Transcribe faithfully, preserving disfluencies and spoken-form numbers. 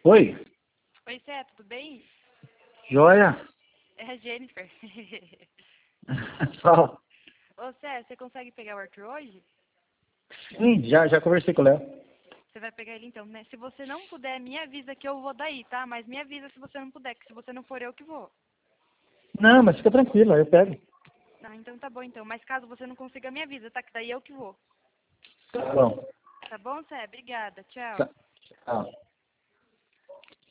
Oi, Oi, Cé, tudo bem? joia? É a Jennifer. Fala. Ô, Cé, você consegue pegar o Arthur hoje? Sim, já, já conversei com o Léo. Você vai pegar ele então, né? Se você não puder, me avisa que eu vou daí, tá? Mas me avisa se você não puder, que se você não for, eu que vou. Não, mas fica tranquilo, eu pego. Ah, então tá bom então. Mas caso você não consiga, me avisa, tá? Que daí eu que vou. Tá bom. Tá bom, Cé? Obrigada. Tchau. Tá. Tchau.